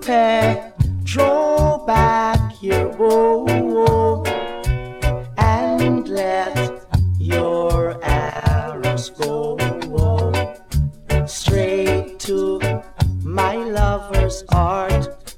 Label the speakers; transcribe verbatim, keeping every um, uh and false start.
Speaker 1: Hey, draw back your bow and let your arrows go straight to my lover's heart.